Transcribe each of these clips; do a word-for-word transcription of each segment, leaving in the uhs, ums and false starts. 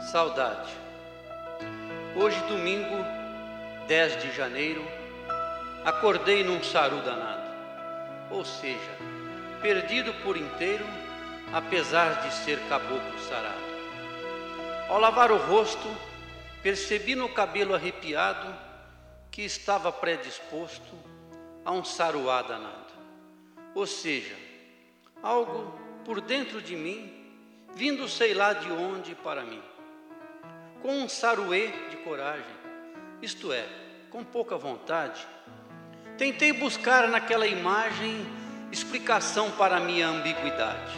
Saudade. Hoje, domingo, dez de janeiro, acordei num saru danado, ou seja, perdido por inteiro, apesar de ser caboclo sarado. Ao lavar o rosto, percebi no cabelo arrepiado que estava predisposto a um saruá danado, ou seja, algo por dentro de mim, vindo sei lá de onde para mim, com um saruê de coragem, isto é, com pouca vontade, tentei buscar naquela imagem explicação para a minha ambiguidade.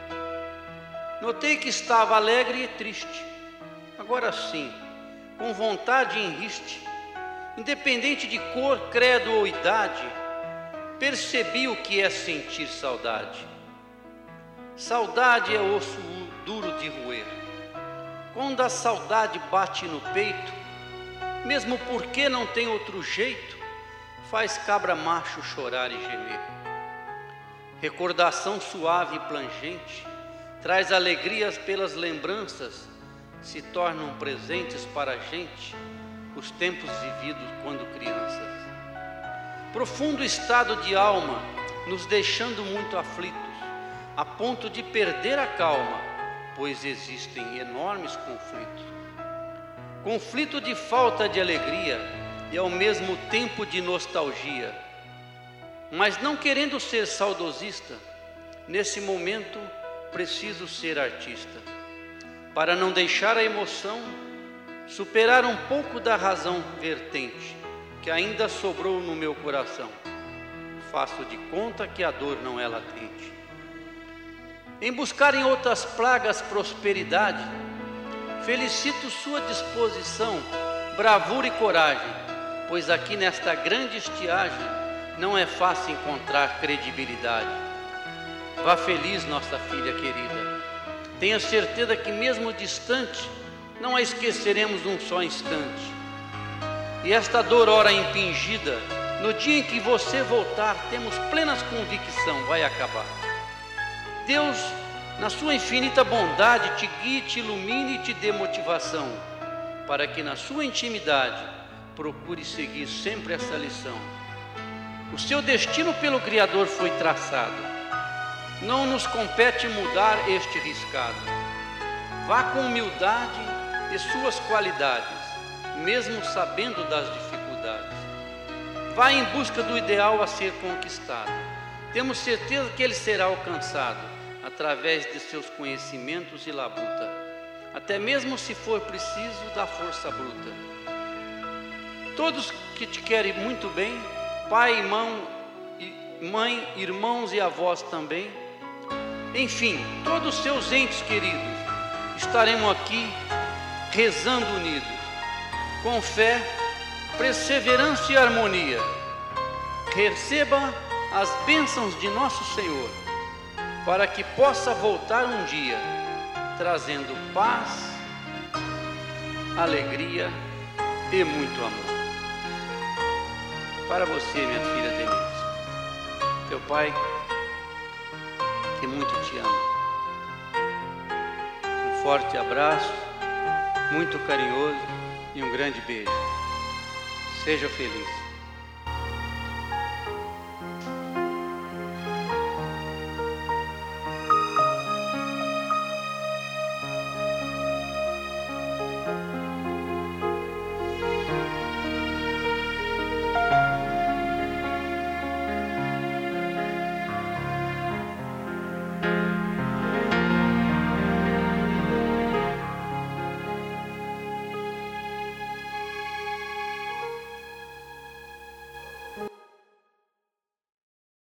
Notei que estava alegre e triste, agora sim, com vontade em riste, independente de cor, credo ou idade, percebi o que é sentir saudade. Saudade é osso duro de roer. Quando a saudade bate no peito, mesmo porque não tem outro jeito, faz cabra macho chorar e gemer. Recordação suave e plangente traz alegrias pelas lembranças, se tornam presentes para a gente os tempos vividos quando crianças. Profundo estado de alma, nos deixando muito aflitos, a ponto de perder a calma, pois existem enormes conflitos. Conflito de falta de alegria e ao mesmo tempo de nostalgia. Mas não querendo ser saudosista, nesse momento preciso ser artista, para não deixar a emoção superar um pouco da razão vertente que ainda sobrou no meu coração. Faço de conta que a dor não é latente. Em buscar em outras plagas prosperidade, felicito sua disposição, bravura e coragem, pois aqui nesta grande estiagem não é fácil encontrar credibilidade. Vá feliz, nossa filha querida. Tenha certeza que mesmo distante, não a esqueceremos num só instante. E esta dor ora impingida, no dia em que você voltar, temos plena convicção, vai acabar. Deus, na sua infinita bondade, te guie, te ilumine e te dê motivação, para que na sua intimidade procure seguir sempre essa lição. O seu destino pelo Criador foi traçado, não nos compete mudar este riscado. Vá com humildade e suas qualidades, mesmo sabendo das dificuldades. Vá em busca do ideal a ser conquistado. Temos certeza que ele será alcançado através de seus conhecimentos e labuta, até mesmo se for preciso da força bruta. Todos que te querem muito bem, pai, irmão, mãe, irmãos e avós também, enfim, todos seus entes queridos, estaremos aqui rezando unidos, com fé, perseverança e harmonia. Receba as bênçãos de nosso Senhor, para que possa voltar um dia, trazendo paz, alegria e muito amor. Para você, minha filha Denise, teu pai, que muito te ama. Um forte abraço, muito carinhoso e um grande beijo. Seja feliz.